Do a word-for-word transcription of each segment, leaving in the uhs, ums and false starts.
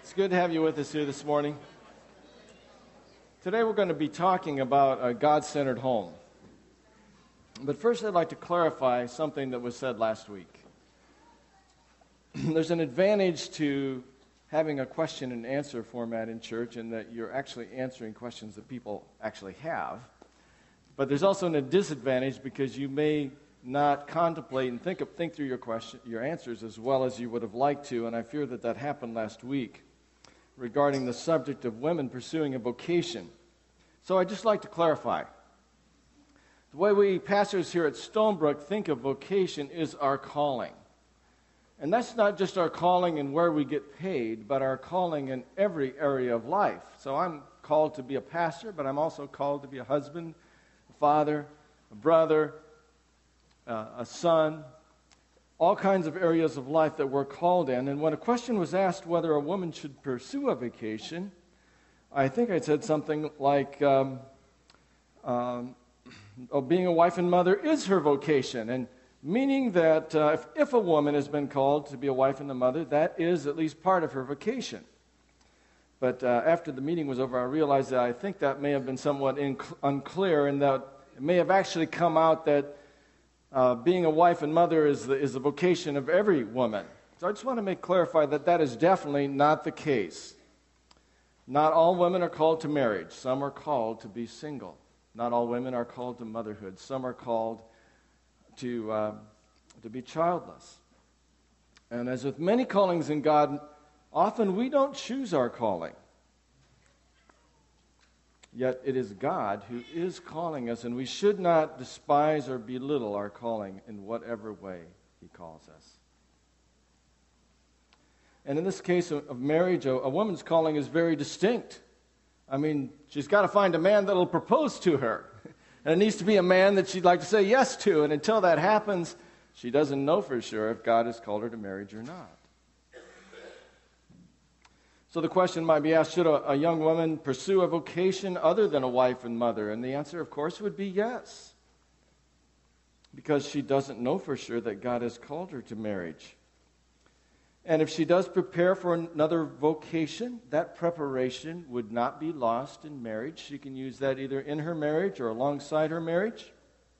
It's good to have you with us here this morning. Today we're going to be talking about a God-centered home. But first I'd like to clarify something that was said last week. There's an advantage to having a question and answer format in church in that you're actually answering questions that people actually have. But there's also a disadvantage because you may not contemplate and think of, think through your question, your answers as well as you would have liked to, and I fear that that happened last week regarding the subject of women pursuing a vocation. So I'd just like to clarify. The way we pastors here at Stonebrook think of vocation is our calling. And that's not just our calling in where we get paid, but our calling in every area of life. So I'm called to be a pastor, but I'm also called to be a husband, a father, a brother, uh, a son, all kinds of areas of life that we're called in. And when a question was asked whether a woman should pursue a vocation, I think I said something like, um, um, oh, being a wife and mother is her vocation, and meaning that uh, if, if a woman has been called to be a wife and a mother, that is at least part of her vocation. But uh, after the meeting was over, I realized that I think that may have been somewhat inc- unclear, and that it may have actually come out that uh, being a wife and mother is the, is the vocation of every woman. So I just want to make clarify that that is definitely not the case. Not all women are called to marriage. Some are called to be single. Not all women are called to motherhood. Some are called to uh, to be childless. And as with many callings in God, often we don't choose our calling. Yet it is God who is calling us, and we should not despise or belittle our calling in whatever way He calls us. And in this case of marriage, a, a woman's calling is very distinct. I mean, she's got to find a man that will propose to her. And it needs to be a man that she'd like to say yes to. And until that happens, she doesn't know for sure if God has called her to marriage or not. So the question might be asked, should a, a young woman pursue a vocation other than a wife and mother? And the answer, of course, would be yes. Because she doesn't know for sure that God has called her to marriage. And if she does prepare for another vocation, that preparation would not be lost in marriage. She can use that either in her marriage or alongside her marriage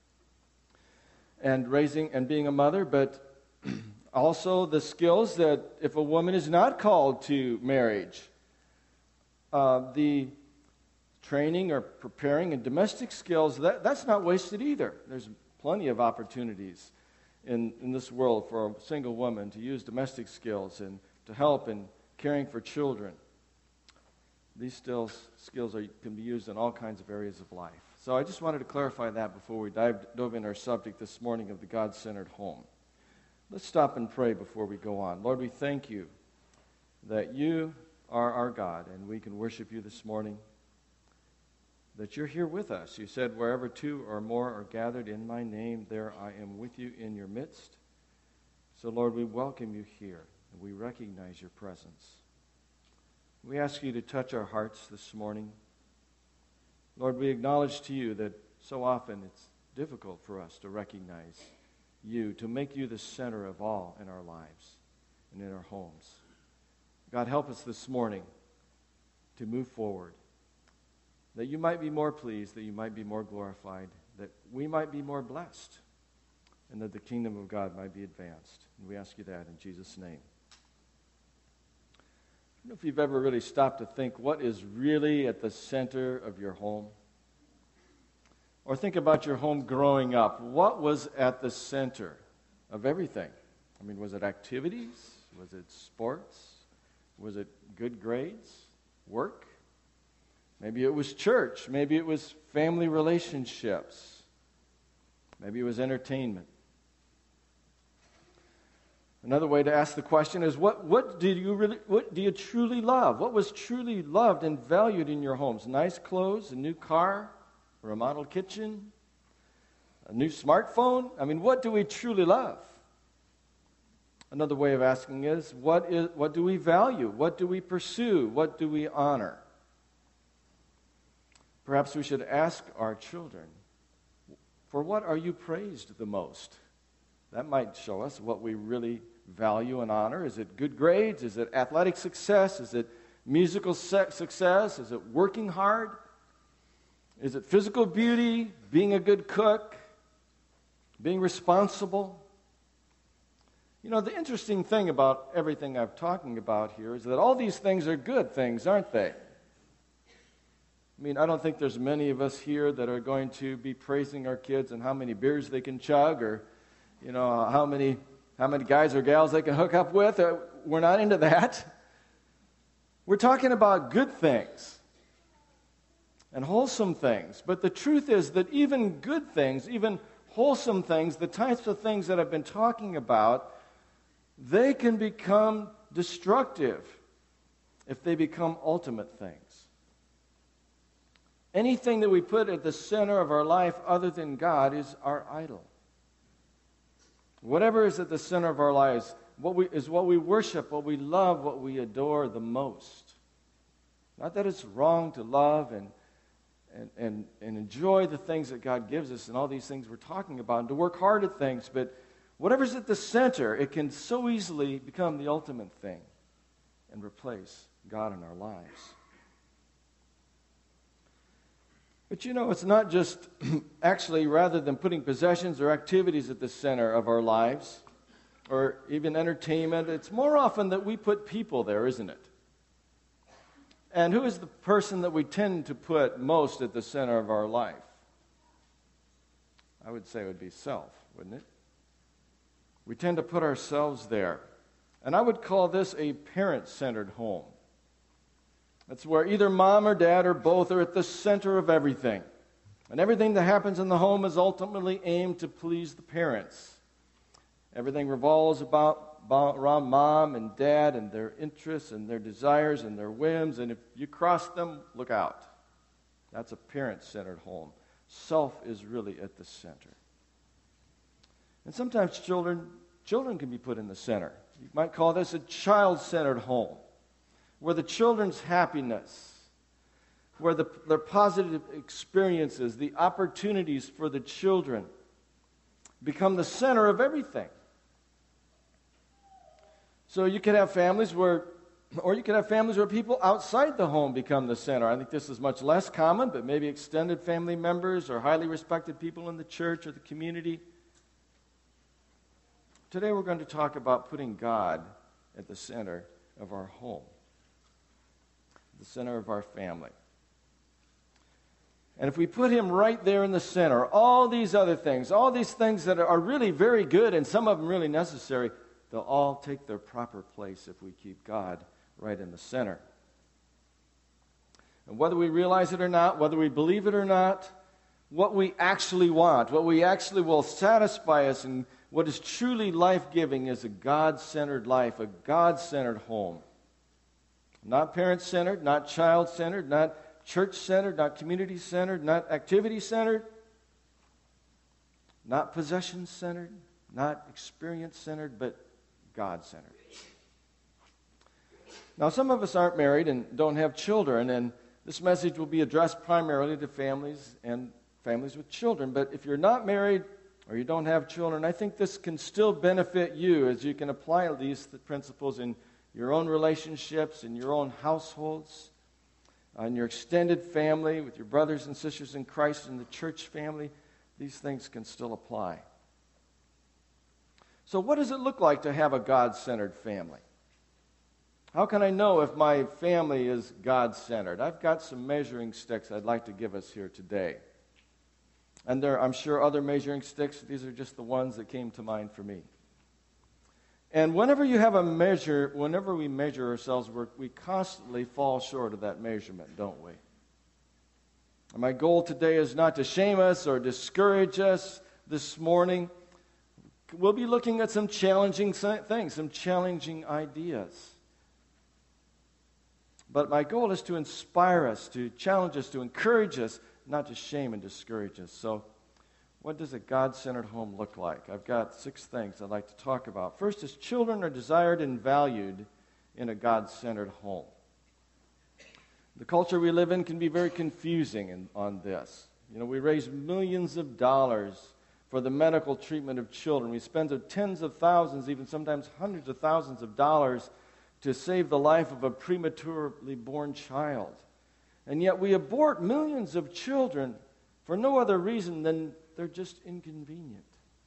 and raising and being a mother. But also the skills that if a woman is not called to marriage, uh, the training or preparing and domestic skills, that, that's not wasted either. There's plenty of opportunities In, in this world for a single woman to use domestic skills and to help in caring for children. These skills, skills are, can be used in all kinds of areas of life. So I just wanted to clarify that before we dive, dove into our subject this morning of the God-centered home. Let's stop and pray before we go on. Lord, we thank you that you are our God and we can worship you this morning, that you're here with us. You said, wherever two or more are gathered in my name, there I am with you in your midst. So, Lord, we welcome you here, and we recognize your presence. We ask you to touch our hearts this morning. Lord, we acknowledge to you that so often it's difficult for us to recognize you, to make you the center of all in our lives and in our homes. God, help us this morning to move forward, that you might be more pleased, that you might be more glorified, that we might be more blessed, and that the kingdom of God might be advanced. And we ask you that in Jesus' name. I don't know if you've ever really stopped to think what is really at the center of your home. Or think about your home growing up. What was at the center of everything? I mean, was it activities? Was it sports? Was it good grades? Work? Maybe it was church. Maybe it was family relationships. Maybe it was entertainment. Another way to ask the question is, what, what did you really, what do you truly love? What was truly loved and valued in your homes? Nice clothes, a new car, a remodeled kitchen, a new smartphone? I mean, what do we truly love? Another way of asking is, what is, what do we value? What do we pursue? What do we honor? Perhaps we should ask our children, for what are you praised the most? That might show us what we really value and honor. Is it good grades? Is it athletic success? Is it musical success? Is it working hard? Is it physical beauty, being a good cook, being responsible? You know, the interesting thing about everything I'm talking about here is that all these things are good things, aren't they? I mean, I don't think there's many of us here that are going to be praising our kids and how many beers they can chug, or, you know, how many how many guys or gals they can hook up with. We're not into that. We're talking about good things and wholesome things. But the truth is that even good things, even wholesome things, the types of things that I've been talking about, they can become destructive if they become ultimate things. Anything that we put at the center of our life other than God is our idol. Whatever is at the center of our lives what we, is what we worship, what we love, what we adore the most. Not that it's wrong to love and, and, and, and enjoy the things that God gives us and all these things we're talking about, and to work hard at things, but whatever's at the center, it can so easily become the ultimate thing and replace God in our lives. But you know, it's not just actually, rather than putting possessions or activities at the center of our lives, or even entertainment, it's more often that we put people there, isn't it? And who is the person that we tend to put most at the center of our life? I would say it would be self, wouldn't it? We tend to put ourselves there. And I would call this a parent-centered home. That's where either mom or dad or both are at the center of everything. And everything that happens in the home is ultimately aimed to please the parents. Everything revolves about, about around mom and dad and their interests and their desires and their whims. And if you cross them, look out. That's a parent-centered home. Self is really at the center. And sometimes children, children can be put in the center. You might call this a child-centered home, where the children's happiness, where the, their positive experiences, the opportunities for the children become the center of everything. So you could have families where, or you could have families where people outside the home become the center. I think this is much less common, but maybe extended family members or highly respected people in the church or the community. Today we're going to talk about putting God at the center of our home, the center of our family. And if we put him right there in the center, all these other things, all these things that are really very good and some of them really necessary, they'll all take their proper place if we keep God right in the center. And whether we realize it or not, whether we believe it or not, what we actually want, what we actually will satisfy us, and what is truly life-giving is a God-centered life, a God-centered home. Not parent-centered, not child-centered, not church-centered, not community-centered, not activity-centered, not possession-centered, not experience-centered, but God-centered. Now, some of us aren't married and don't have children, and this message will be addressed primarily to families and families with children. But if you're not married or you don't have children, I think this can still benefit you as you can apply these principles in your own relationships, in your own households, in your extended family, with your brothers and sisters in Christ, in the church family. These things can still apply. So what does it look like to have a God-centered family? How can I know if my family is God-centered? I've got some measuring sticks I'd like to give us here today. And there, I'm sure, other measuring sticks. These are just the ones that came to mind for me. And whenever you have a measure, whenever we measure ourselves, we're, we constantly fall short of that measurement, don't we? And my goal today is not to shame us or discourage us this morning. We'll be looking at some challenging things, some challenging ideas. But my goal is to inspire us, to challenge us, to encourage us, not to shame and discourage us. So, what does a God-centered home look like? I've got six things I'd like to talk about. First is children are desired and valued in a God-centered home. The culture we live in can be very confusing in, on this. You know, we raise millions of dollars for the medical treatment of children. We spend tens of thousands, even sometimes hundreds of thousands of dollars to save the life of a prematurely born child. And yet we abort millions of children for no other reason than they're just inconvenient.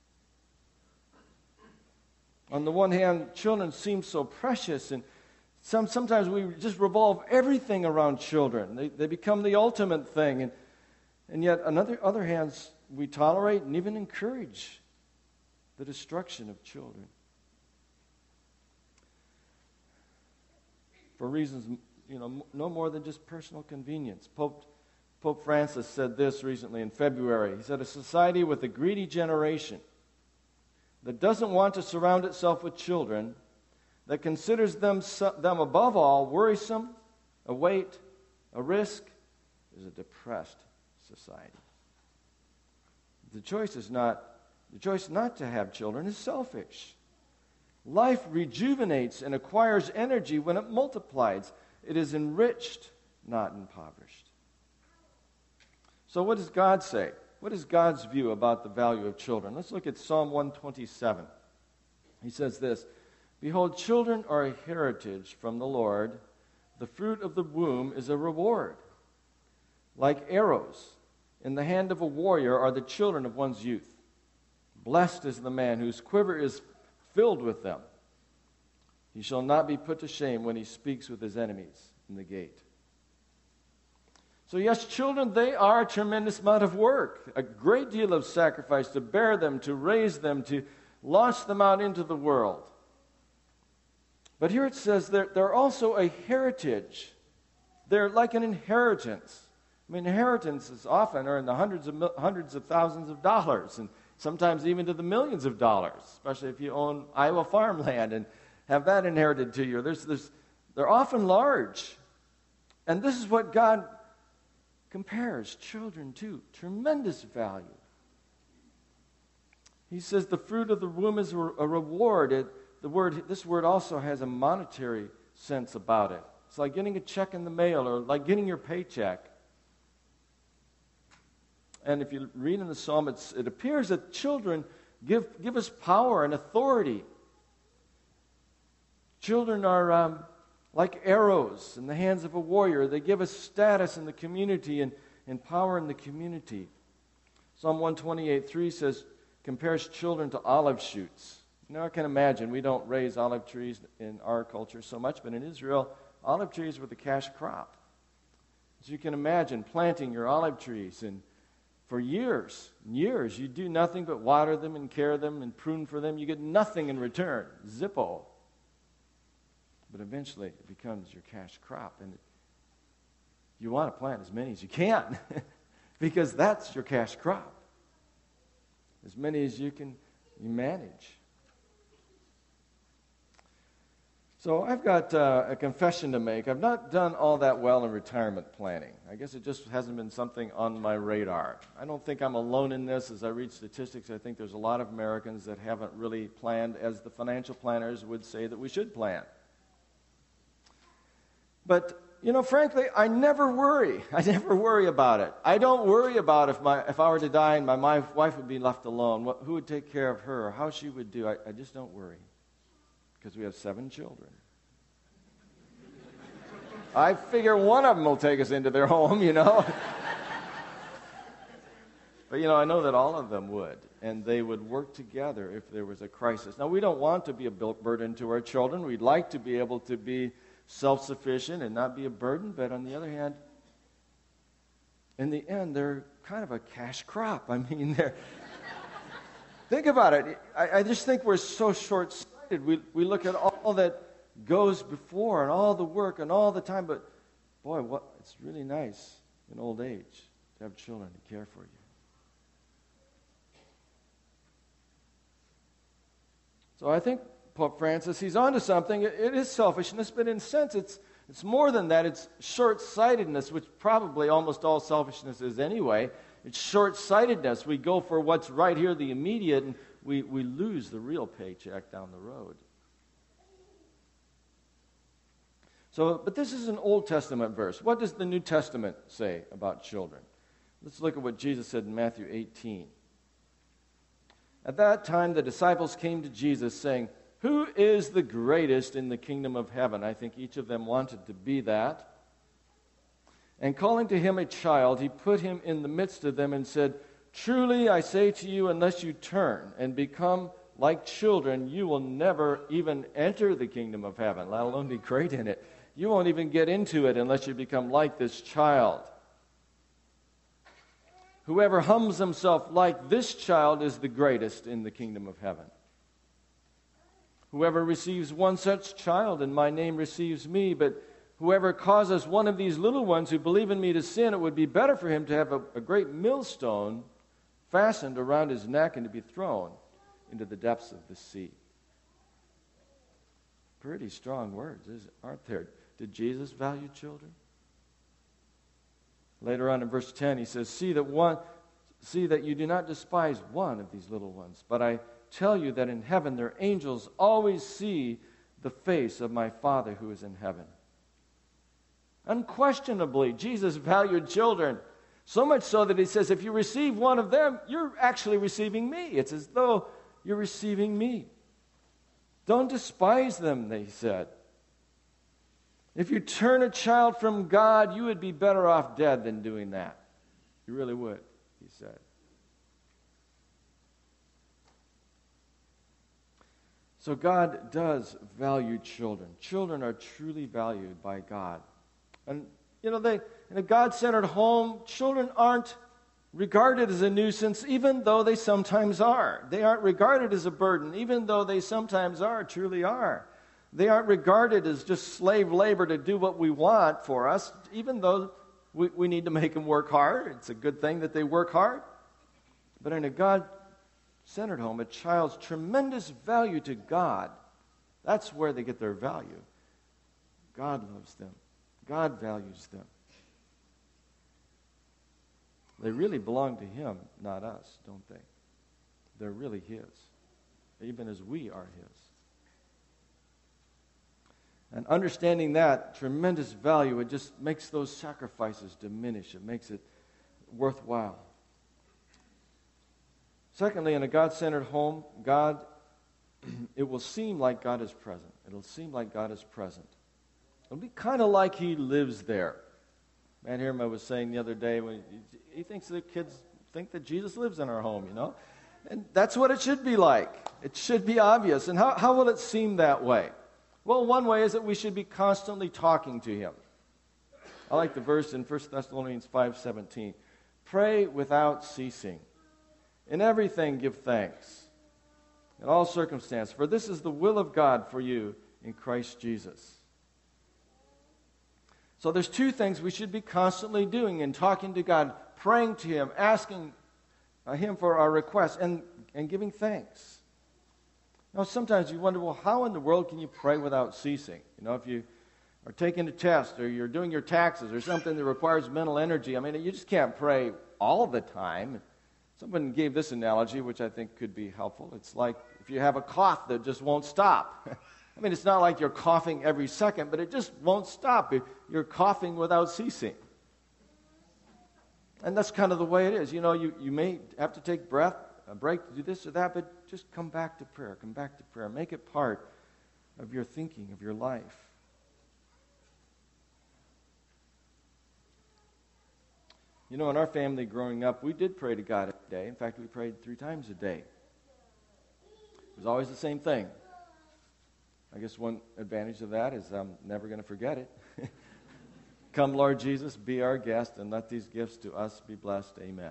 On the one hand, children seem so precious, and some, sometimes we just revolve everything around children. They, they become the ultimate thing. And, and yet, on other, other hands, we tolerate and even encourage the destruction of children for reasons, you know, no more than just personal convenience. Pope, Pope Francis said this recently in February. He said, "A society with a greedy generation that doesn't want to surround itself with children, that considers them, them above all worrisome, a weight, a risk, is a depressed society." The choice is not, the choice not to have children is selfish. Life rejuvenates and acquires energy when it multiplies. It is enriched, not impoverished. So what does God say? What is God's view about the value of children? Let's look at Psalm one twenty-seven. He says this, "Behold, children are a heritage from the Lord. The fruit of the womb is a reward. Like arrows in the hand of a warrior are the children of one's youth. Blessed is the man whose quiver is filled with them. He shall not be put to shame when he speaks with his enemies in the gate." So yes, children, they are a tremendous amount of work, a great deal of sacrifice to bear them, to raise them, to launch them out into the world. But here it says they're, they're also a heritage. They're like an inheritance. I mean, inheritances often are in the hundreds of hundreds of thousands of dollars, and sometimes even to the millions of dollars, especially if you own Iowa farmland and have that inherited to you. There's, there's, they're often large. And this is what God compares children to. Tremendous value. He says the fruit of the womb is a reward. It, the word, this word also has a monetary sense about it. It's like getting a check in the mail or like getting your paycheck. And if you read in the psalm, it's, it appears that children give, give us power and authority. Children are um, like arrows in the hands of a warrior. They give us status in the community and, and power in the community. Psalm one twenty-eight three says, compares children to olive shoots. Now I can imagine we don't raise olive trees in our culture so much, but in Israel, olive trees were the cash crop. As you can imagine, planting your olive trees, and for years, years, you do nothing but water them and care them and prune for them. You get nothing in return. Zippo. But eventually it becomes your cash crop, and you want to plant as many as you can because that's your cash crop. As many as you can you manage. So I've got uh, a confession to make. I've not done all that well in retirement planning. I guess it just hasn't been something on my radar. I don't think I'm alone in this. As I read statistics, I think there's a lot of Americans that haven't really planned as the financial planners would say that we should plan. But, you know, frankly, I never worry. I never worry about it. I don't worry about if my if I were to die and my, my wife would be left alone, what, who would take care of her, or how she would do. I, I just don't worry because we have seven children. I figure one of them will take us into their home, you know. But, you know, I know that all of them would, and they would work together if there was a crisis. Now, we don't want to be a burden to our children. We'd like to be able to be self-sufficient and not be a burden, but on the other hand, in the end, they're kind of a cash crop. I mean, they're... Think about it. I, I just think we're so short-sighted. We, we look at all that goes before and all the work and all the time, but boy, what it's really nice in old age to have children to care for you. So I think Pope Francis, he's onto something. It, it is selfishness, but in a sense, it's it's more than that. It's short-sightedness, which probably almost all selfishness is anyway. It's short-sightedness. We go for what's right here, the immediate, and we, we lose the real paycheck down the road. So, but this is an Old Testament verse. What does the New Testament say about children? Let's look at what Jesus said in Matthew eighteen. At that time, the disciples came to Jesus saying, Who is the greatest in the kingdom of heaven? I think each of them wanted to be that. And calling to him a child, he put him in the midst of them and said, Truly I say to you, unless you turn and become like children, you will never even enter the kingdom of heaven, let alone be great in it. You won't even get into it unless you become like this child. Whoever humbles himself like this child is the greatest in the kingdom of heaven. Whoever receives one such child in my name receives me, but whoever causes one of these little ones who believe in me to sin, it would be better for him to have a, a great millstone fastened around his neck and to be thrown into the depths of the sea. Pretty strong words, aren't there? Did Jesus value children? Later on in verse ten, he says, See that one, see that you do not despise one of these little ones, but I tell you that in heaven their angels always see the face of my Father who is in heaven. Unquestionably, Jesus valued children, so much so that he says, if you receive one of them, you're actually receiving me. It's as though you're receiving me. Don't despise them, they said. If you turn a child from God, you would be better off dead than doing that. You really would, he said. So God does value children. Children are truly valued by God. And, you know, they in a God-centered home, children aren't regarded as a nuisance, even though they sometimes are. They aren't regarded as a burden, even though they sometimes are, truly are. They aren't regarded as just slave labor to do what we want for us, even though we, we need to make them work hard. It's a good thing that they work hard. But in a God-centered home, a child's tremendous value to God, that's where they get their value. God loves them. God values them. They really belong to Him, not us, don't they? They're really His, even as we are His. And understanding that tremendous value, it just makes those sacrifices diminish. It makes it worthwhile. Secondly, in a God-centered home, God, it will seem like God is present. It'll seem like God is present. It'll be kind of like He lives there. Matt Herman was saying the other day, when he thinks the kids think that Jesus lives in our home, you know? And that's what it should be like. It should be obvious. And how, how will it seem that way? Well, one way is that we should be constantly talking to Him. I like the verse in First Thessalonians five seventeen. Pray without ceasing. In everything give thanks. In all circumstances. For this is the will of God for you in Christ Jesus. So there's two things we should be constantly doing in talking to God, praying to Him, asking Him for our requests, and, and giving thanks. Now, sometimes you wonder, well, how in the world can you pray without ceasing? You know, if you are taking a test or you're doing your taxes or something that requires mental energy, I mean, you just can't pray all the time. Someone gave this analogy, which I think could be helpful. It's like if you have a cough that just won't stop. I mean, it's not like you're coughing every second, but it just won't stop. You're coughing without ceasing. And that's kind of the way it is. You know, you, you may have to take breath, a break to do this or that, but just come back to prayer. Come back to prayer. Make it part of your thinking, of your life. You know, in our family growing up, we did pray to God every day. In fact, we prayed three times a day. It was always the same thing. I guess one advantage of that is I'm never going to forget it. Come, Lord Jesus, be our guest, and let these gifts to us be blessed. Amen.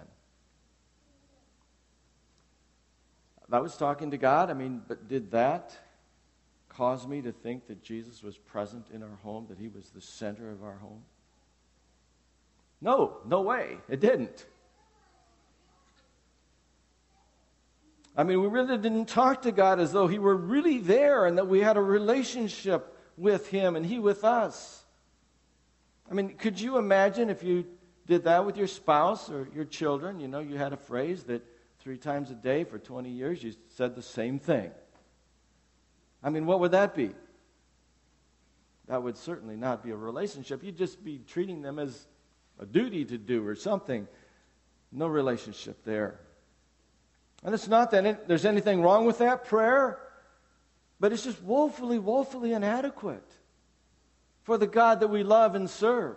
I was talking to God. I mean, but did that cause me to think that Jesus was present in our home, that He was the center of our home? No, no way. It didn't. I mean, we really didn't talk to God as though He were really there and that we had a relationship with Him and He with us. I mean, could you imagine if you did that with your spouse or your children? You know, you had a phrase that three times a day for twenty years you said the same thing. I mean, what would that be? That would certainly not be a relationship. You'd just be treating them as a duty to do or something. No relationship there. And it's not that it, there's anything wrong with that prayer, But it's just woefully, woefully inadequate for the God that we love and serve.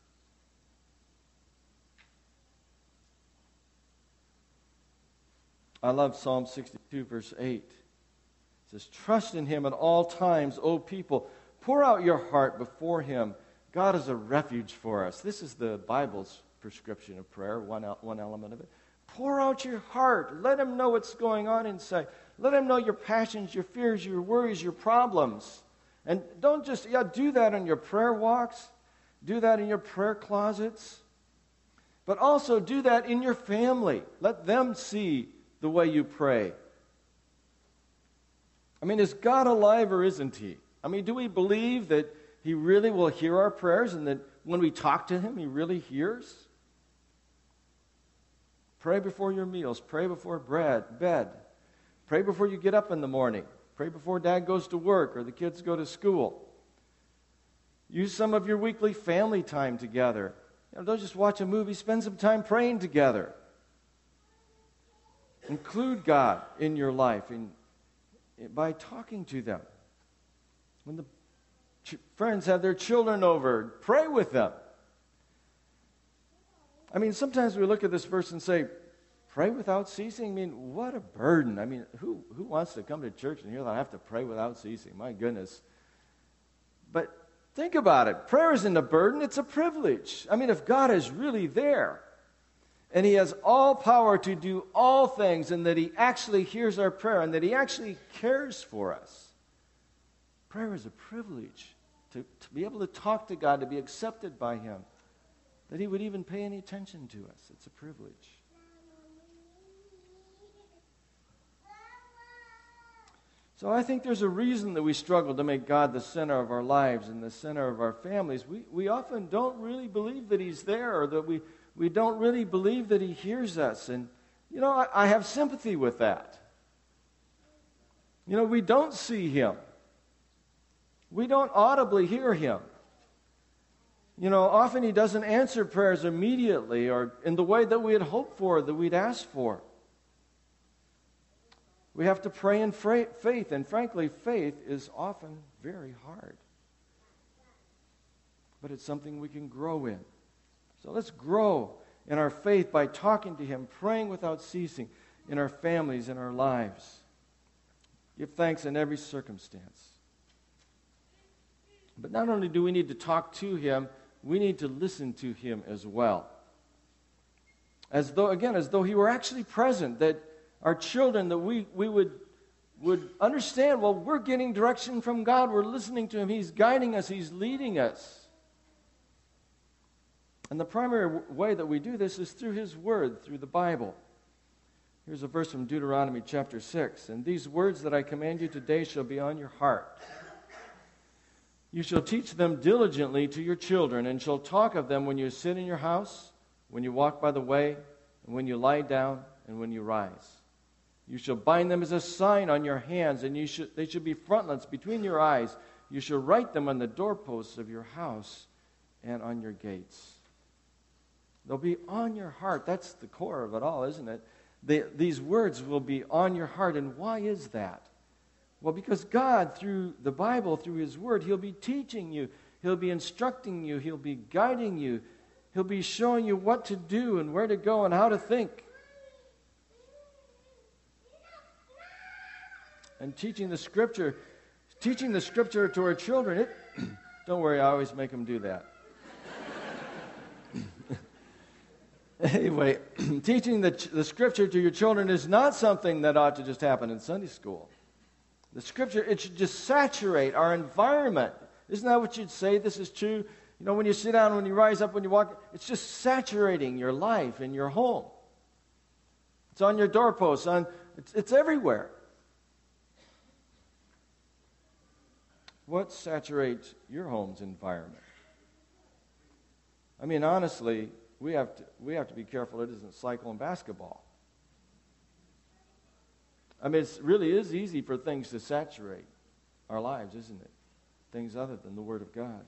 I love Psalm sixty-two, verse eight. It says, trust in Him at all times, O people. Pour out your heart before Him. God is a refuge for us. This is the Bible's prescription of prayer, one, one element of it. Pour out your heart. Let Him know what's going on inside. Let Him know your passions, your fears, your worries, your problems. And don't just, yeah, do that on your prayer walks. Do that in your prayer closets. But also do that in your family. Let them see the way you pray. I mean, is God alive or isn't He? I mean, do we believe that He really will hear our prayers and that when we talk to Him, He really hears? Pray before your meals. Pray before bread, bed. Pray before you get up in the morning. Pray before Dad goes to work or the kids go to school. Use some of your weekly family time together. You know, don't just watch a movie. Spend some time praying together. Include God in your life in, in, by talking to them. When the ch- friends have their children over, pray with them. I mean, sometimes we look at this verse and say, pray without ceasing? I mean, what a burden. I mean, who, who wants to come to church and hear that I have to pray without ceasing? My goodness. But think about it. Prayer isn't a burden, it's a privilege. I mean, if God is really there, and He has all power to do all things, and that He actually hears our prayer, and that He actually cares for us. Prayer is a privilege to, to be able to talk to God, to be accepted by Him, that He would even pay any attention to us. It's a privilege. So I think there's a reason that we struggle to make God the center of our lives and the center of our families. We, we often don't really believe that He's there, or that we... We don't really believe that He hears us. And, you know, I, I have sympathy with that. You know, we don't see Him. We don't audibly hear Him. You know, often He doesn't answer prayers immediately or in the way that we had hoped for, that we'd asked for. We have to pray in fra- faith, and frankly, faith is often very hard. But it's something we can grow in. So let's grow in our faith by talking to Him, praying without ceasing in our families, in our lives. Give thanks in every circumstance. But not only do we need to talk to Him, we need to listen to Him as well. As though, again, as though He were actually present, that our children, that we, we would, would understand, well, we're getting direction from God, we're listening to Him, He's guiding us, He's leading us. And the primary way that we do this is through His Word, through the Bible. Here's a verse from Deuteronomy chapter six. And these words that I command you today shall be on your heart. You shall teach them diligently to your children, and shall talk of them when you sit in your house, when you walk by the way, and when you lie down, and when you rise. You shall bind them as a sign on your hands, and you should, they should be frontlets between your eyes. You shall write them on the doorposts of your house and on your gates. They'll be on your heart. That's the core of it all, isn't it? They, these words will be on your heart. And why is that? Well, because God, through the Bible, through His Word, He'll be teaching you. He'll be instructing you. He'll be guiding you. He'll be showing you what to do and where to go and how to think. And teaching the Scripture, teaching the Scripture to our children, it, don't worry, I always make them do that. Anyway, teaching the, the Scripture to your children is not something that ought to just happen in Sunday school. The Scripture, it should just saturate our environment. Isn't that what you'd say? This is true. You know, when you sit down, when you rise up, when you walk, it's just saturating your life and your home. It's on your doorposts. On, it's, it's everywhere. What saturates your home's environment? I mean, honestly, we have to we have to be careful it isn't cycle and basketball. I mean, it really is easy for things to saturate our lives, isn't it? Things other than the Word of God.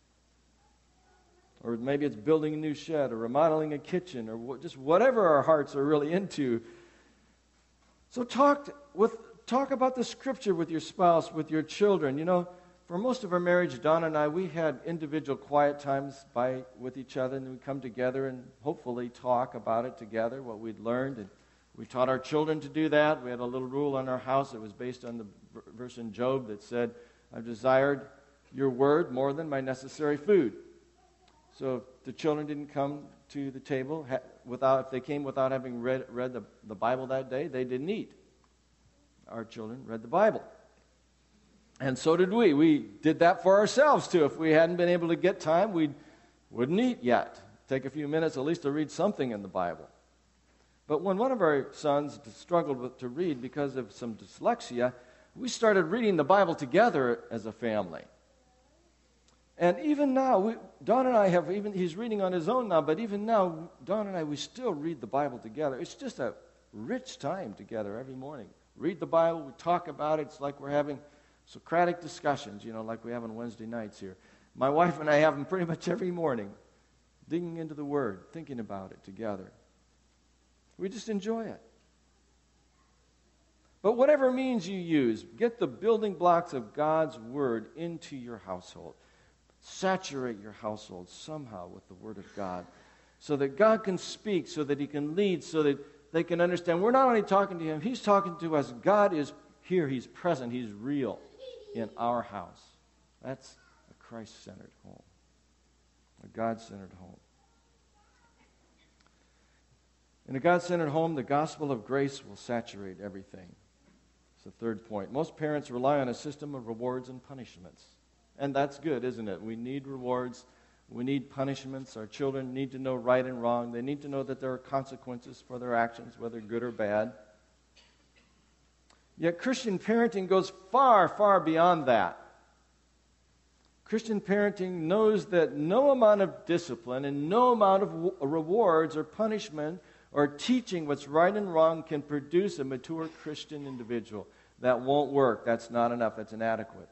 Or maybe it's building a new shed or remodeling a kitchen or just whatever our hearts are really into. So talk with talk about the Scripture with your spouse, with your children. You know, for most of our marriage, Don and I, we had individual quiet times by with each other, and we'd come together and hopefully talk about it together, what we'd learned. And we taught our children to do that. We had a little rule in our house that was based on the verse in Job that said, I've desired your word more than my necessary food. So if the children didn't come to the table without, if they came without having read, read the, the Bible that day, they didn't eat. Our children read the Bible. And so did we. We did that for ourselves, too. If we hadn't been able to get time, we wouldn't eat yet. Take a few minutes at least to read something in the Bible. But when one of our sons struggled with, to read because of some dyslexia, we started reading the Bible together as a family. And even now, we, Don and I have, even he's reading on his own now, but even now, Don and I, we still read the Bible together. It's just a rich time together every morning. Read the Bible, we talk about it. It's like we're having Socratic discussions, you know, like we have on Wednesday nights here. My wife and I have them pretty much every morning, digging into the Word, thinking about it together. We just enjoy it. But whatever means you use, get the building blocks of God's Word into your household. Saturate your household somehow with the Word of God so that God can speak, so that He can lead, so that they can understand. We're not only talking to Him, He's talking to us. God is here. He's present. He's real in our house. That's a Christ-centered home, a God-centered home. In a God-centered home, the gospel of grace will saturate everything. It's the third point. Most parents rely on a system of rewards and punishments. And that's good, isn't it? We need rewards. We need punishments. Our children need to know right and wrong. They need to know that there are consequences for their actions, whether good or bad. Yet Christian parenting goes far, far beyond that. Christian parenting knows that no amount of discipline and no amount of w- rewards or punishment or teaching what's right and wrong can produce a mature Christian individual. That won't work. That's not enough. That's inadequate.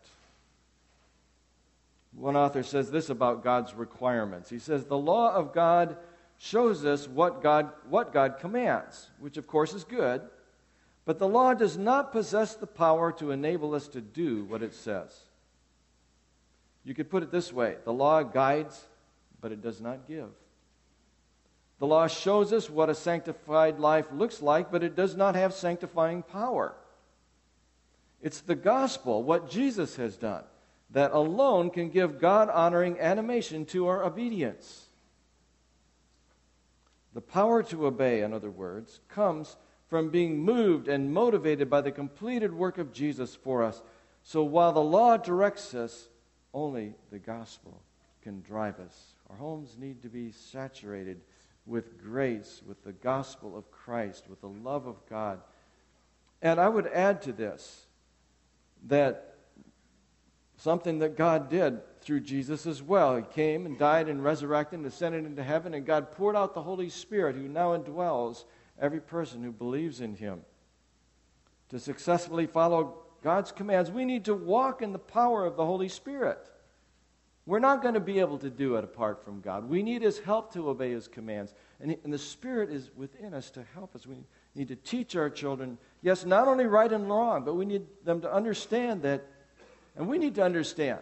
One author says this about God's requirements. He says, the law of God shows us what God, what God commands, which of course is good, but the law does not possess the power to enable us to do what it says. You could put it this way. The law guides, but it does not give. The law shows us what a sanctified life looks like, but it does not have sanctifying power. It's the gospel, what Jesus has done, that alone can give God-honoring animation to our obedience. The power to obey, in other words, comes from being moved and motivated by the completed work of Jesus for us. So while the law directs us, only the gospel can drive us. Our homes need to be saturated with grace, with the gospel of Christ, with the love of God. And I would add to this that something that God did through Jesus as well. He came and died and resurrected and ascended into heaven, and God poured out the Holy Spirit who now indwells every person who believes in Him. To successfully follow God's commands, we need to walk in the power of the Holy Spirit. We're not going to be able to do it apart from God. We need His help to obey His commands. And, and the Spirit is within us to help us. We need to teach our children, yes, not only right and wrong, but we need them to understand that, and we need to understand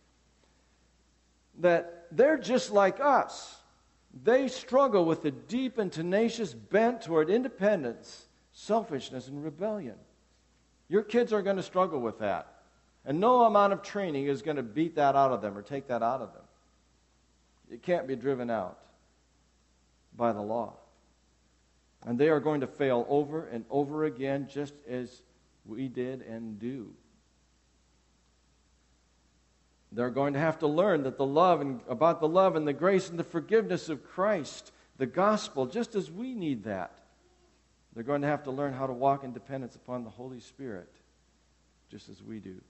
that they're just like us. They struggle with a deep and tenacious bent toward independence, selfishness, and rebellion. Your kids are going to struggle with that. And no amount of training is going to beat that out of them or take that out of them. It can't be driven out by the law. And they are going to fail over and over again, just as we did and do. They're going to have to learn that the love and about the love and the grace and the forgiveness of Christ, the gospel, just as we need that. They're going to have to learn how to walk in dependence upon the Holy Spirit, just as we do.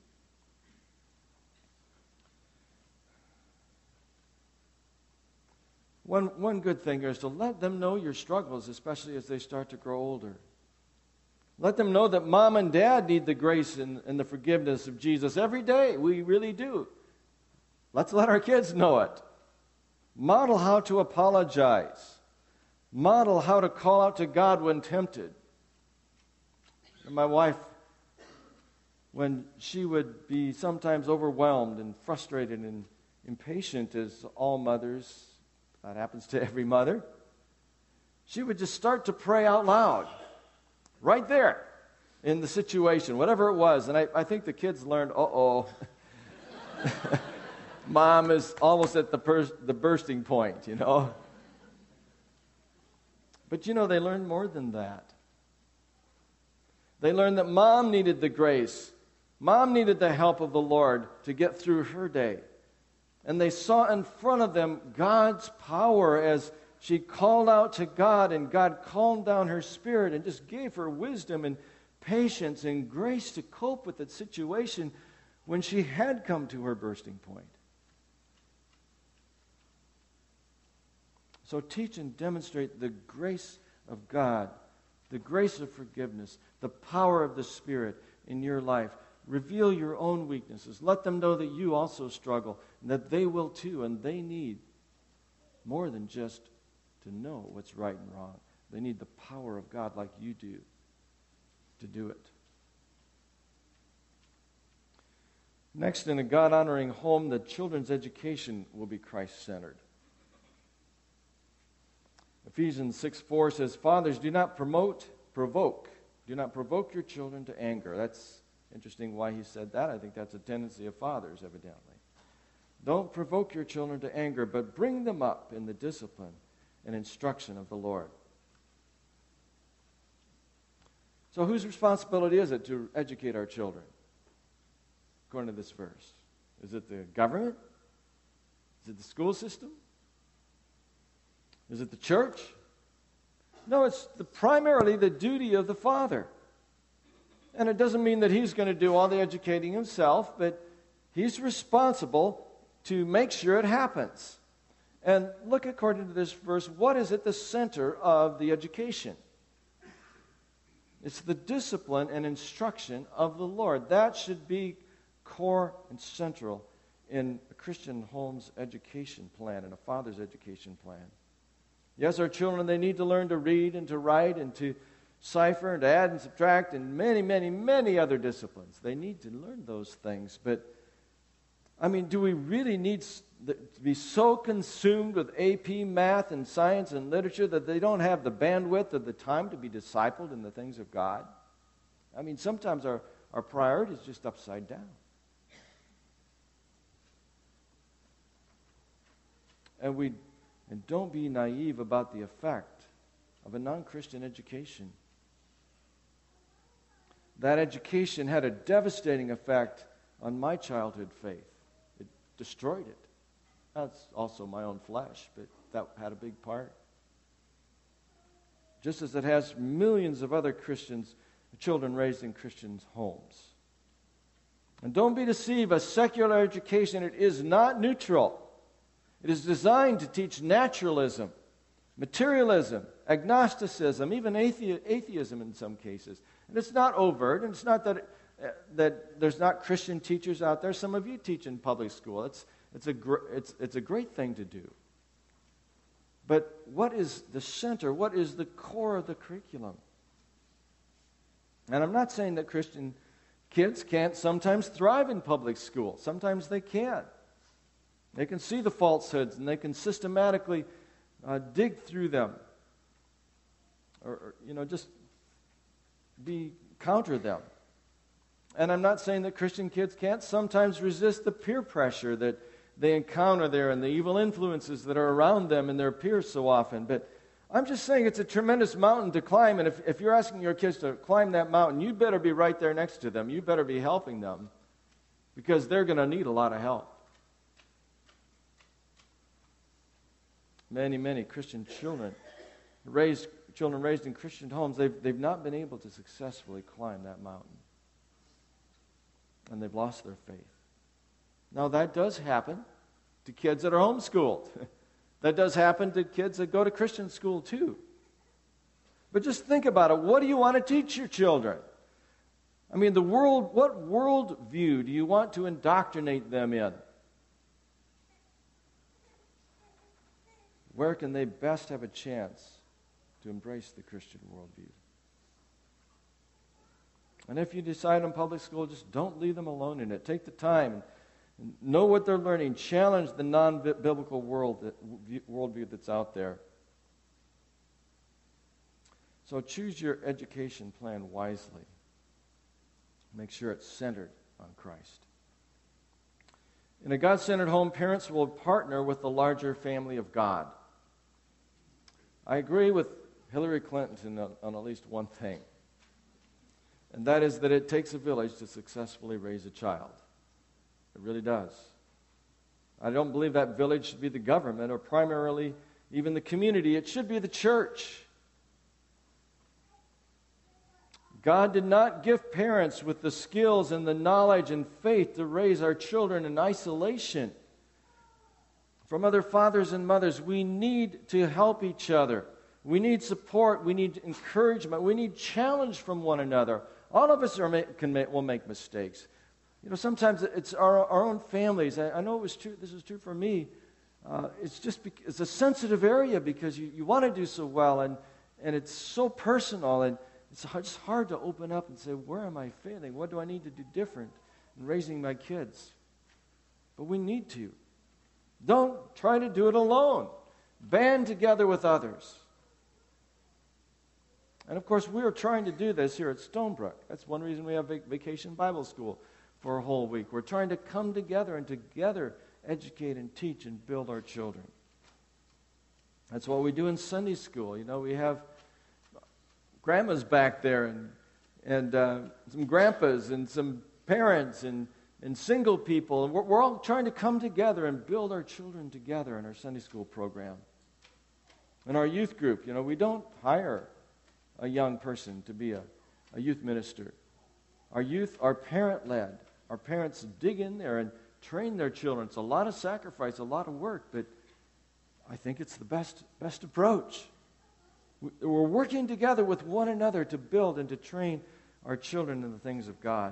One, one good thing is to let them know your struggles, especially as they start to grow older. Let them know that mom and dad need the grace and, and the forgiveness of Jesus every day. We really do. Let's let our kids know it. Model how to apologize. Model how to call out to God when tempted. And my wife when she would be sometimes overwhelmed and frustrated and impatient, as all mothers, that happens to every mother, she would just start to pray out loud, right there in the situation, whatever it was. And I, I think the kids learned, uh-oh, Mom is almost at the, pers- the bursting point, you know. But you know, they learned more than that. They learned that Mom needed the grace. Mom needed the help of the Lord to get through her day. And they saw in front of them God's power as she called out to God, and God calmed down her spirit and just gave her wisdom and patience and grace to cope with that situation when she had come to her bursting point. So teach and demonstrate the grace of God, the grace of forgiveness, the power of the Spirit in your life. Reveal your own weaknesses. Let them know that you also struggle, and that they will too, and they need more than just to know what's right and wrong. They need the power of God like you do to do it. Next, in a God-honoring home, the children's education will be Christ-centered. Ephesians six four says, "Fathers, do not promote, provoke. Do not provoke your children to anger." That's interesting why he said that. I think that's a tendency of fathers, evidently. Don't provoke your children to anger, but bring them up in the discipline and instruction of the Lord. So whose responsibility is it to educate our children, according to this verse? Is it the government? Is it the school system? Is it the church? No, it's the, primarily the duty of the father. And it doesn't mean that he's going to do all the educating himself, but he's responsible to make sure it happens. And look, according to this verse, what is at the center of the education? It's the discipline and instruction of the Lord. That should be core and central in a Christian home's education plan and a father's education plan. Yes, our children, they need to learn to read and to write and to cipher and to add and subtract and many, many, many other disciplines. They need to learn those things. But, I mean, do we really need to be so consumed with A P math and science and literature that they don't have the bandwidth or the time to be discipled in the things of God? I mean, sometimes our, our priority is just upside down. And we and don't be naive about the effect of a non-Christian education. That education had a devastating effect on my childhood faith. It destroyed it. That's also my own flesh, but that had a big part. Just as it has millions of other Christians, children raised in Christian homes. And don't be deceived, a secular education, it is not neutral. It is designed to teach naturalism, materialism, agnosticism, even athe- atheism in some cases. And it's not overt, and it's not that it, uh, that there's not Christian teachers out there. Some of you teach in public school. It's it's a gr- it's it's a great thing to do. But what is the center? What is the core of the curriculum? And I'm not saying that Christian kids can't sometimes thrive in public school. Sometimes they can. They can see the falsehoods, and they can systematically uh, dig through them, or, or you know, just be counter them. And I'm not saying that Christian kids can't sometimes resist the peer pressure that they encounter there and the evil influences that are around them and their peers so often. But I'm just saying it's a tremendous mountain to climb, and if, if you're asking your kids to climb that mountain, you better be right there next to them. You better be helping them, because they're going to need a lot of help. Many, many Christian children, raised children raised in Christian homes, they've, they've not been able to successfully climb that mountain. And they've lost their faith. Now, that does happen to kids that are homeschooled. That does happen to kids that go to Christian school, too. But just think about it. What do you want to teach your children? I mean, the world, what world view do you want to indoctrinate them in? Where can they best have a chance to embrace the Christian worldview? And if you decide on public school, just don't leave them alone in it. Take the time and know what they're learning. Challenge the non-biblical world that, worldview that's out there. So choose your education plan wisely. Make sure it's centered on Christ. In a God-centered home, parents will partner with the larger family of God. I agree with Hillary Clinton on, on at least one thing, and that is that it takes a village to successfully raise a child. It really does. I don't believe that village should be the government or primarily even the community. It should be the church. God did not give parents with the skills and the knowledge and faith to raise our children in isolation from other fathers and mothers. We need to help each other. We need support. We need encouragement. We need challenge from one another. All of us are, can make, will make mistakes. You know, sometimes it's our, our own families. I, I know it was true. This is true for me. Uh, it's just be, it's a sensitive area because you, you want to do so well, and and it's so personal, and it's just hard to open up and say, where am I failing? What do I need to do different in raising my kids? But we need to. Don't try to do it alone. Band together with others. And of course, we are trying to do this here at Stonebrook. That's one reason we have Vacation Bible School for a whole week. We're trying to come together and together educate and teach and build our children. That's what we do in Sunday school. You know, we have grandmas back there and and uh, some grandpas and some parents and, and single people. And we're, we're all trying to come together and build our children together in our Sunday school program. In our youth group, you know, we don't hire a young person to be a, a youth minister. Our youth are parent-led. Our parents dig in there and train their children. It's a lot of sacrifice, a lot of work, but I think it's the best best approach. We're working together with one another to build and to train our children in the things of God.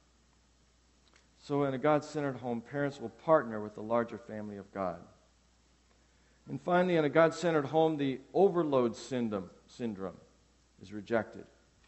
So in a God-centered home, parents will partner with the larger family of God. And finally, in a God-centered home, the overload syndrome, syndrome is rejected.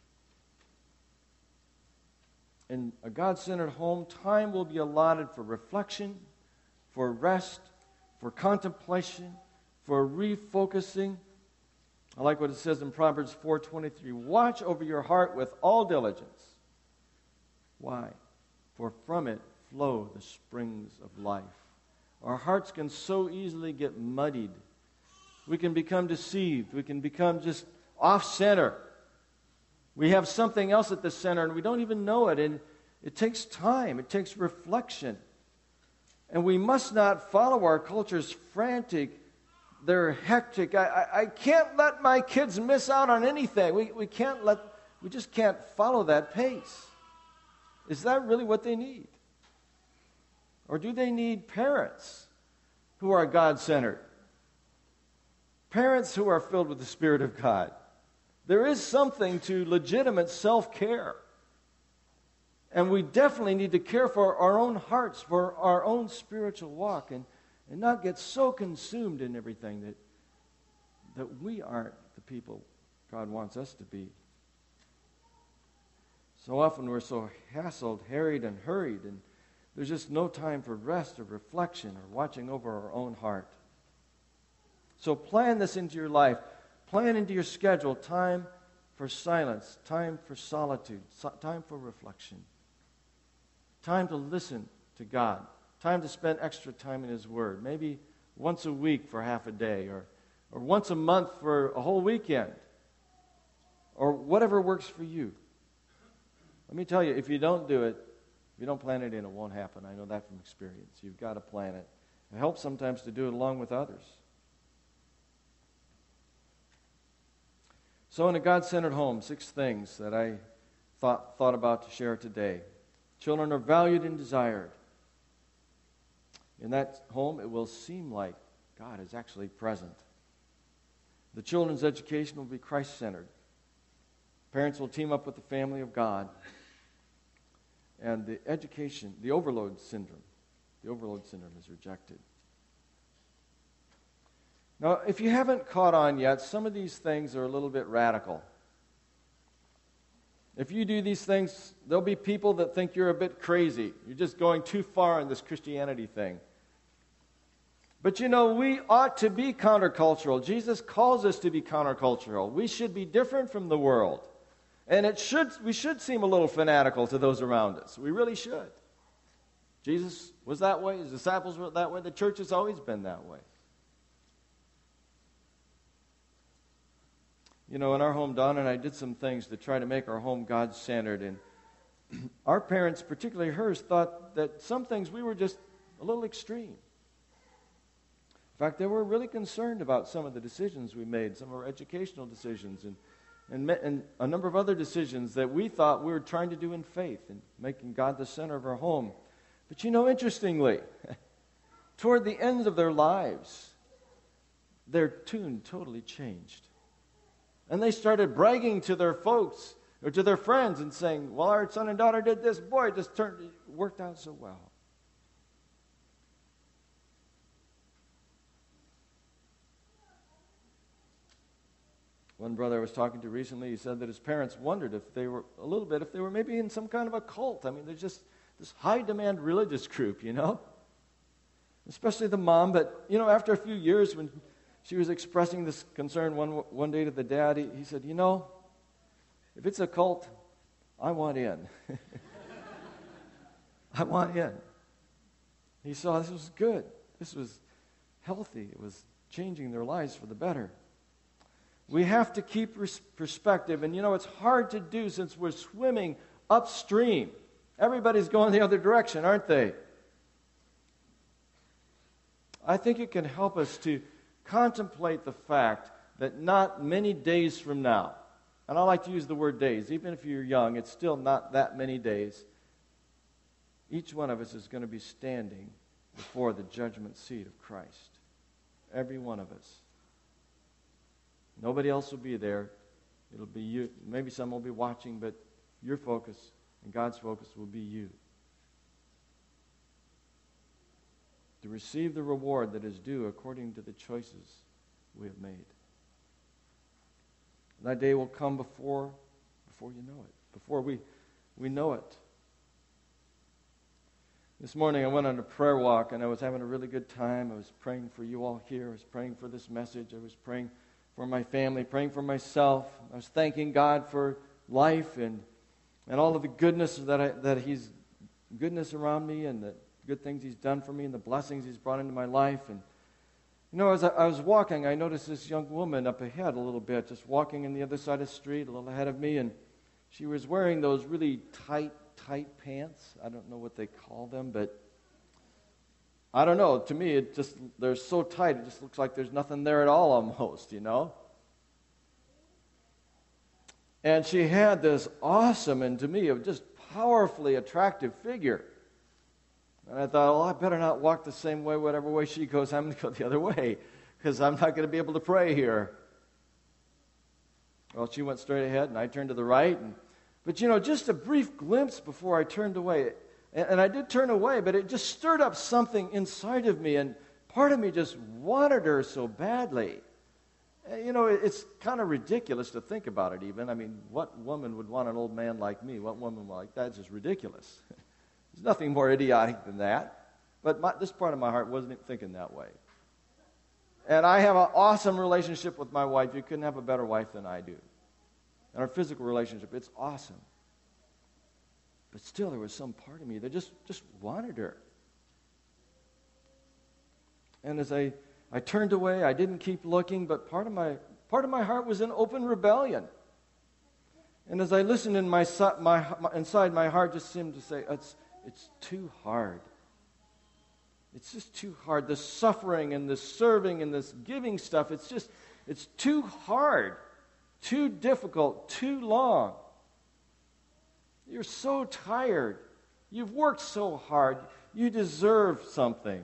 In a God-centered home, time will be allotted for reflection, for rest, for contemplation, for refocusing. I like what it says in Proverbs four twenty-three. Watch over your heart with all diligence. Why? For from it flow the springs of life. Our hearts can so easily get muddied. We can become deceived. We can become just off-center. We have something else at the center and we don't even know it. And it takes time. It takes reflection. And we must not follow our culture's frantic, they're hectic. I, I, I can't let my kids miss out on anything. We, we can't let, we just can't follow that pace. Is that really what they need? Or do they need parents who are God-centered? Parents who are filled with the Spirit of God. There is something to legitimate self-care. And we definitely need to care for our own hearts, for our own spiritual walk, and, and not get so consumed in everything that, that we aren't the people God wants us to be. So often we're so hassled, harried, and hurried, and there's just no time for rest or reflection or watching over our own heart. So plan this into your life. Plan into your schedule time for silence, time for solitude, so, time for reflection, time to listen to God, time to spend extra time in His Word, maybe once a week for half a day, or, or once a month for a whole weekend, or whatever works for you. Let me tell you, if you don't do it, if you don't plan it in, it won't happen. I know that from experience. You've got to plan it. It helps sometimes to do it along with others. So in a God-centered home, six things that I thought, thought about to share today. Children are valued and desired. In that home, it will seem like God is actually present. The children's education will be Christ-centered. Parents will team up with the family of God. And the education, the overload syndrome, the overload syndrome is rejected. Now, if you haven't caught on yet, some of these things are a little bit radical. If you do these things, there'll be people that think you're a bit crazy. You're just going too far in this Christianity thing. But you know, we ought to be countercultural. Jesus calls us to be countercultural. We should be different from the world. And it should we should seem a little fanatical to those around us. We really should. Jesus was that way. His disciples were that way. The church has always been that way. You know, in our home, Don and I did some things to try to make our home God-centered. And our parents, particularly hers, thought that some things we were just a little extreme. In fact, they were really concerned about some of the decisions we made, some of our educational decisions, and, and, and a number of other decisions that we thought we were trying to do in faith and making God the center of our home. But you know, interestingly, toward the end of their lives, their tune totally changed. And they started bragging to their folks or to their friends and saying, well, our son and daughter did this. Boy, it just turned, it worked out so well. One brother I was talking to recently, he said that his parents wondered if they were, a little bit, if they were maybe in some kind of a cult. I mean, there's just this high-demand religious group, you know? Especially the mom. But, you know, after a few years when she was expressing this concern one one day to the dad, he, he said, you know, if it's a cult, I want in. I want in. He saw this was good. This was healthy. It was changing their lives for the better. We have to keep perspective. And, you know, it's hard to do since we're swimming upstream. Everybody's going the other direction, aren't they? I think it can help us to contemplate the fact that not many days from now, and I like to use the word days, even if you're young, it's still not that many days, each one of us is going to be standing before the judgment seat of Christ. Every one of us. Nobody else will be there. It'll be you. Maybe some will be watching, but your focus and God's focus will be you. To receive the reward that is due according to the choices we have made. That day will come before, before you know it, before we, we know it. This morning I went on a prayer walk and I was having a really good time. I was praying for you all here. I was praying for this message. I was praying for my family, praying for myself. I was thanking God for life and and all of the goodness that I, that He's goodness around me and the good things He's done for me and the blessings He's brought into my life. And you know, as I, I was walking, I noticed this young woman up ahead a little bit, just walking in the other side of the street, a little ahead of me, and she was wearing those really tight, tight pants. I don't know what they call them, but I don't know. To me, it just they're so tight, it just looks like there's nothing there at all almost, you know. And she had this awesome and to me just powerfully attractive figure. And I thought, well, I better not walk the same way, whatever way she goes, I'm going to go the other way, because I'm not going to be able to pray here. Well, she went straight ahead, and I turned to the right. And, but, you know, just a brief glimpse before I turned away. And, and I did turn away, but it just stirred up something inside of me, and part of me just wanted her so badly. You know, it's kind of ridiculous to think about it even. I mean, what woman would want an old man like me? What woman like that? It's just ridiculous. There's nothing more idiotic than that. But my, this part of my heart wasn't thinking that way. And I have an awesome relationship with my wife. You couldn't have a better wife than I do. And our physical relationship, it's awesome. But still, there was some part of me that just, just wanted her. And as I... I turned away. I didn't keep looking, but part of my part of my heart was in open rebellion. And as I listened, in my, my, my inside, my heart just seemed to say, "It's it's too hard. It's just too hard. This suffering and this serving and this giving stuff. It's just it's too hard, too difficult, too long. You're so tired. You've worked so hard. You deserve something."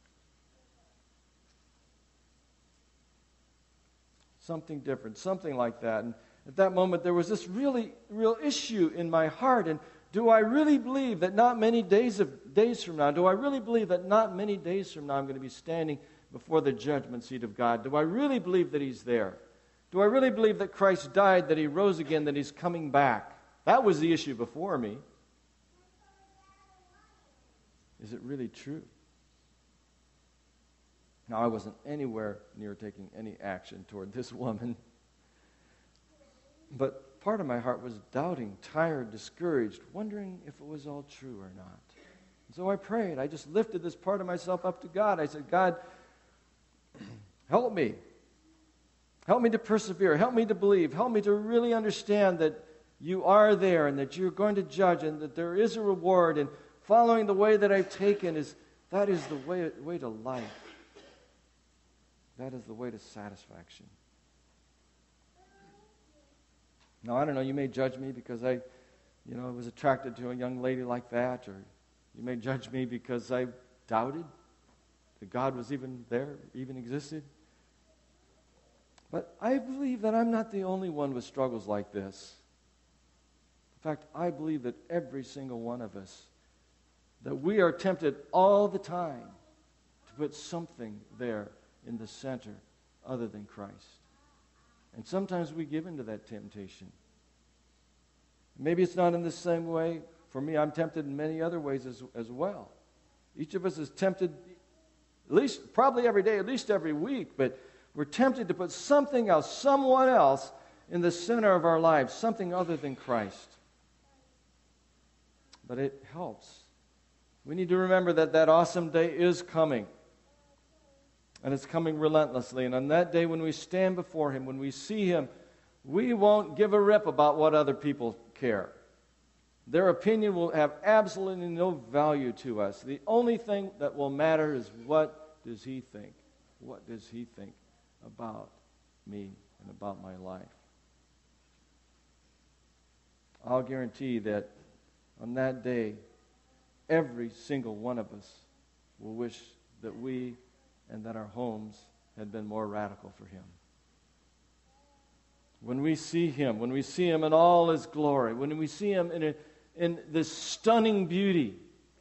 Something different, something like that. And at that moment, there was this really, real issue in my heart. And do I really believe that not many days of days from now, do I really believe that not many days from now I'm going to be standing before the judgment seat of God? Do I really believe that He's there? Do I really believe that Christ died, that He rose again, that He's coming back? That was the issue before me. Is it really true? Now, I wasn't anywhere near taking any action toward this woman. But part of my heart was doubting, tired, discouraged, wondering if it was all true or not. And so I prayed. I just lifted this part of myself up to God. I said, God, help me. Help me to persevere. Help me to believe. Help me to really understand that you are there and that you're going to judge and that there is a reward. And following the way that I've taken, is that is the way, way to life. That is the way to satisfaction. Now, I don't know, you may judge me because I, you know, was attracted to a young lady like that, or you may judge me because I doubted that God was even there, even existed. But I believe that I'm not the only one with struggles like this. In fact, I believe that every single one of us, that we are tempted all the time to put something there in the center other than Christ. And sometimes we give into that temptation. Maybe it's not in the same way. For me, I'm tempted in many other ways as, as well. Each of us is tempted, at least, probably every day, at least every week, but we're tempted to put something else, someone else, in the center of our lives, something other than Christ. But it helps. We need to remember that that awesome day is coming. And it's coming relentlessly. And on that day when we stand before Him, when we see Him, we won't give a rip about what other people care. Their opinion will have absolutely no value to us. The only thing that will matter is, what does He think? What does He think about me and about my life? I'll guarantee that on that day, every single one of us will wish that we and that our homes had been more radical for Him. When we see Him, when we see Him in all His glory, when we see Him in, a, in this stunning beauty,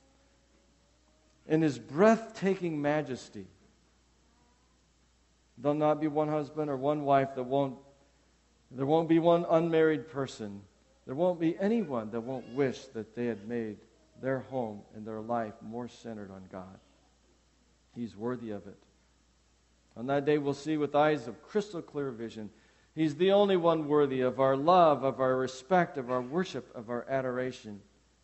in His breathtaking majesty, there'll not be one husband or one wife that won't, there won't be one unmarried person, there won't be anyone that won't wish that they had made their home and their life more centered on God. He's worthy of it. On that day, we'll see with eyes of crystal clear vision. He's the only one worthy of our love, of our respect, of our worship, of our adoration.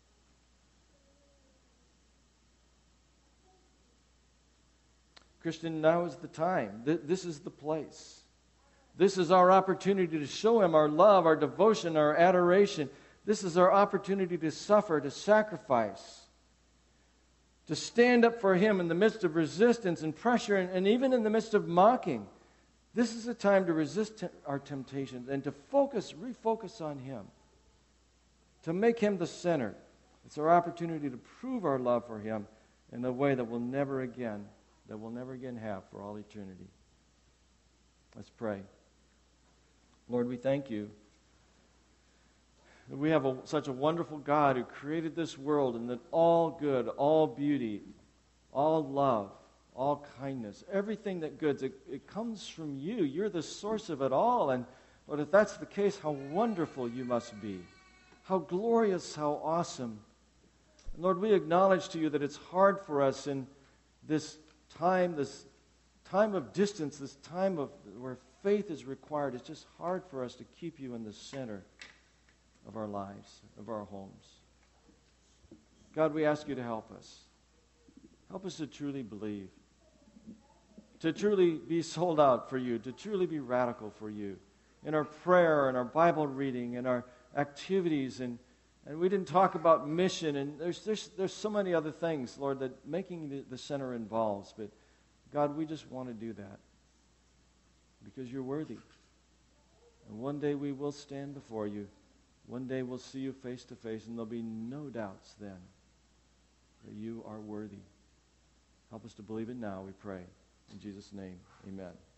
Christian, now is the time. This is the place. This is our opportunity to show Him our love, our devotion, our adoration. This is our opportunity to suffer, to sacrifice, to stand up for Him in the midst of resistance and pressure, and, and even in the midst of mocking. This is a time to resist te- our temptations and to focus, refocus on Him, to make Him the center. It's our opportunity to prove our love for Him in a way that we'll never again, that we'll never again have for all eternity. Let's pray. Lord, we thank You that we have a, such a wonderful God who created this world, and that all good, all beauty, all love, all kindness, everything that good, it, it comes from You. You're the source of it all. And Lord, if that's the case, how wonderful You must be. How glorious, how awesome. And Lord, we acknowledge to You that it's hard for us in this time, this time of distance, this time of where faith is required. It's just hard for us to keep You in the center of our lives, of our homes. God, we ask You to help us. Help us to truly believe, to truly be sold out for You, to truly be radical for You in our prayer and our Bible reading and our activities. And, and we didn't talk about mission, and there's, there's, there's so many other things, Lord, that making the, the center involves. But God, we just want to do that because You're worthy. And one day we will stand before You. One day we'll see You face to face, and there'll be no doubts then that You are worthy. Help us to believe it now, we pray. In Jesus' name, amen.